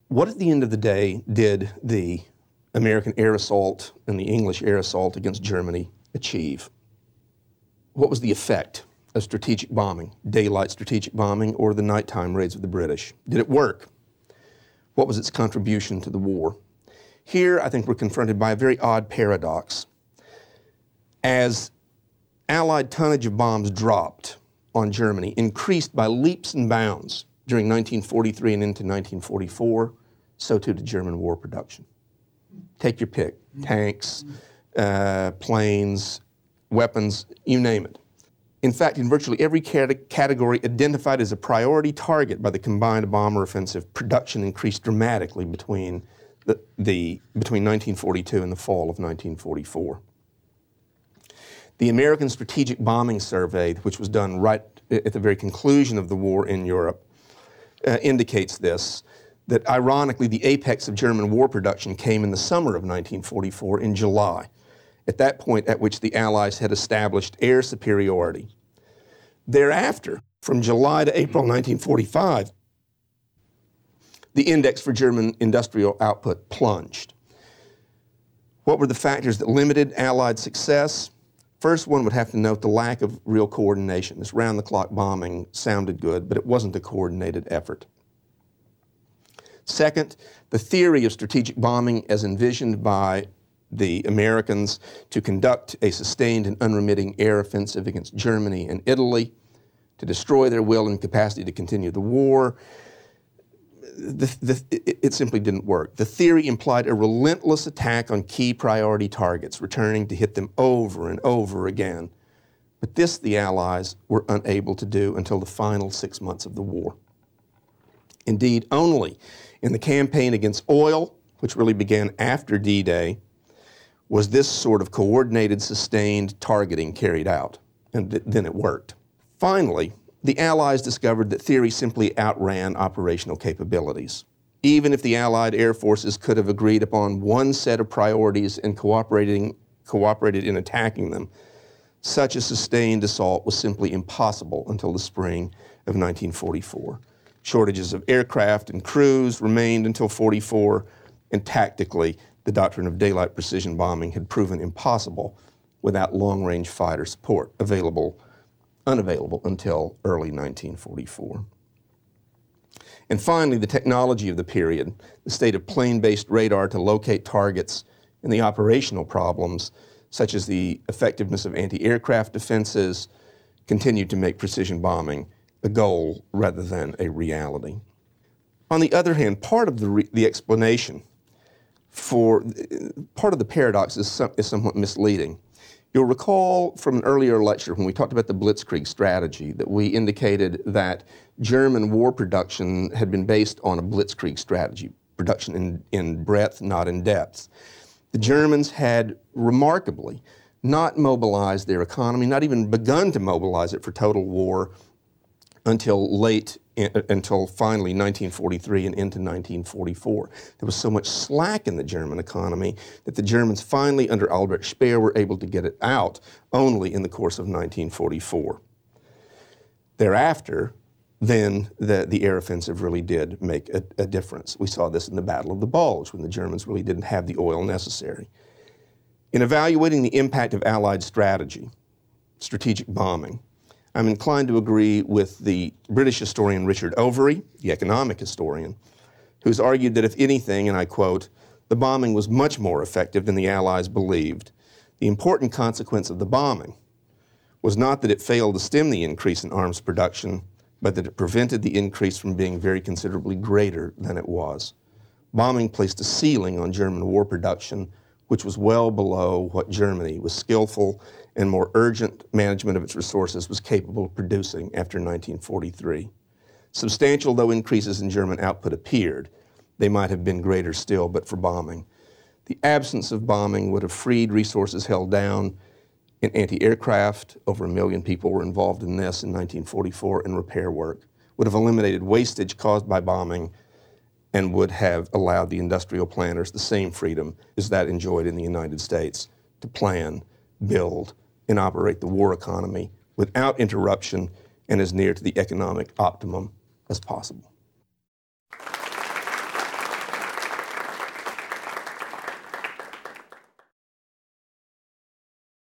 What at the end of the day did the American air assault and the English air assault against Germany achieve? What was the effect of strategic bombing, daylight strategic bombing, or the nighttime raids of the British? Did it work? What was its contribution to the war? Here, I think we're confronted by a very odd paradox. As Allied tonnage of bombs dropped on Germany, increased by leaps and bounds during 1943 and into 1944, so too did German war production. Take your pick, tanks, planes, weapons, you name it. In fact, in virtually every category identified as a priority target by the combined bomber offensive, production increased dramatically between 1942 and the fall of 1944. The American Strategic Bombing Survey, which was done right at the very conclusion of the war in Europe, indicates this, that ironically the apex of German war production came in the summer of 1944 in July, at that point at which the Allies had established air superiority. Thereafter, from July to April 1945, the index for German industrial output plunged. What were the factors that limited Allied success? First, one would have to note the lack of real coordination. This round-the-clock bombing sounded good, but it wasn't a coordinated effort. Second, the theory of strategic bombing as envisioned by the Americans to conduct a sustained and unremitting air offensive against Germany and Italy, to destroy their will and capacity to continue the war, it simply didn't work. The theory implied a relentless attack on key priority targets, returning to hit them over and over again. But this the Allies were unable to do until the final 6 months of the war. Indeed, only in the campaign against oil, which really began after D-Day, was this sort of coordinated, sustained targeting carried out, and then it worked. Finally, the Allies discovered that theory simply outran operational capabilities. Even if the Allied air forces could have agreed upon one set of priorities and cooperated in attacking them, such a sustained assault was simply impossible until the spring of 1944. Shortages of aircraft and crews remained until 44, and tactically, the doctrine of daylight precision bombing had proven impossible without long-range fighter support unavailable until early 1944. And finally, the technology of the period, the state of plane-based radar to locate targets, and the operational problems, such as the effectiveness of anti-aircraft defenses, continued to make precision bombing a goal rather than a reality. On the other hand, part of the explanation for part of the paradox is somewhat misleading. You'll recall from an earlier lecture when we talked about the Blitzkrieg strategy that we indicated that German war production had been based on a Blitzkrieg strategy, production in breadth, not in depth. The Germans had remarkably not mobilized their economy, not even begun to mobilize it for total war until finally 1943 and into 1944. There was so much slack in the German economy that the Germans finally, under Albert Speer, were able to get it out only in the course of 1944. Thereafter, then the air offensive really did make a difference. We saw this in the Battle of the Bulge when the Germans really didn't have the oil necessary. In evaluating the impact of Allied strategy, strategic bombing, I'm inclined to agree with the British historian Richard Overy, the economic historian, who's argued that if anything, and I quote, the bombing was much more effective than the Allies believed. The important consequence of the bombing was not that it failed to stem the increase in arms production, but that it prevented the increase from being very considerably greater than it was. Bombing placed a ceiling on German war production, which was well below what Germany, with skillful and more urgent management of its resources, was capable of producing after 1943. Substantial though increases in German output appeared, they might have been greater still but for bombing. The absence of bombing would have freed resources held down in anti-aircraft. Over 1 million people were involved in this in 1944, and repair work. Would have eliminated wastage caused by bombing, and would have allowed the industrial planners the same freedom as that enjoyed in the United States to plan, build, and operate the war economy without interruption and as near to the economic optimum as possible.